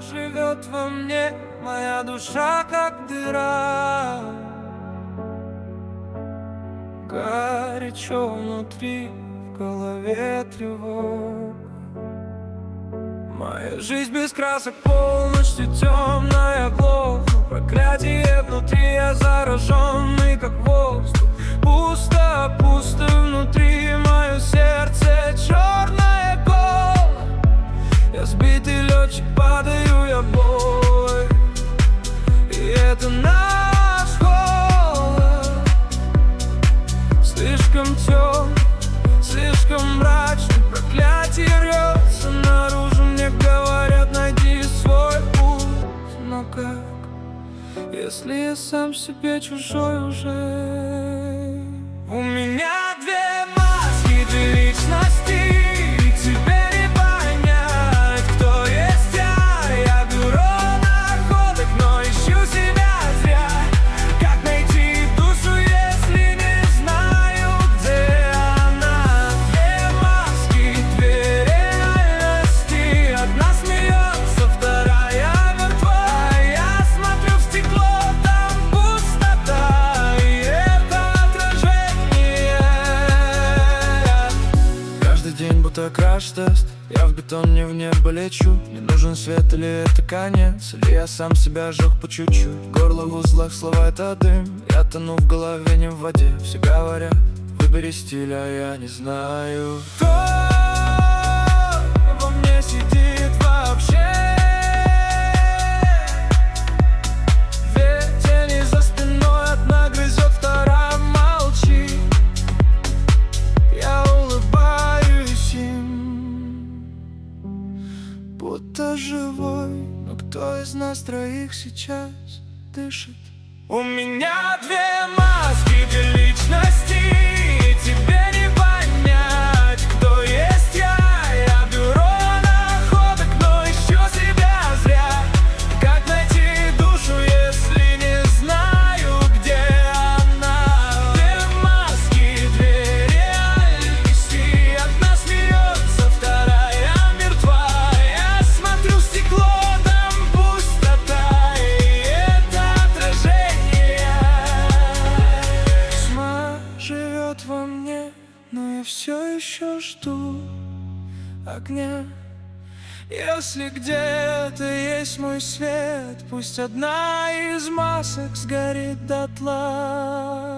живет во мне, моя душа как дыра. Горячо внутри, в голове тревог. Моя жизнь без красок полностью темная, глохну. Проклятие внутри, я зараженный, как воздух. Пусто, пусто внутри, мое сердце черное коло. Я сбитый летчик, падаю я бой. И это наш голод. Слишком темный, слишком мрачный. Проклятие рвется наружу, мне говорят, найди свой путь. Но как, если я сам себе чужой уже? У меня две маски, две личности. И тебе не понять, кто есть я. Я бюро находок, но ищу себя зря. Как найти душу, если не знаю, где она? Две маски, две реальности. Одна смеется, вторая мертва. Я смотрю в стекло, там пустота. И это отражение. Каждый день будто краш-тест. Я в бетон, не в небо лечу. Не нужен свет, или это конец, или я сам себя жёг по чуть-чуть. Горло в узлах, слова это дым. Я тону в голове, не в воде. Все говорят, выбери стиль, а я не знаю. Кто во мне сидит вообще? Две тени за спиной, одна грызет, вторая молчит. Я улыбаюсь им, будто живой. Но кто из нас троих сейчас дышит? У меня две маски, две личности. И тебе не понять, кто есть я. Я бюро находок, но ищу себя зря. Как найти душу, если не знаю, где она? Две маски, две реальности. Одна смеется, вторая мертва. Я смотрю в стекло, там пустота. И это отражение. Тьма живет во мне, но я все еще жду огня. Если где-то есть мой свет, пусть одна из масок сгорит дотла.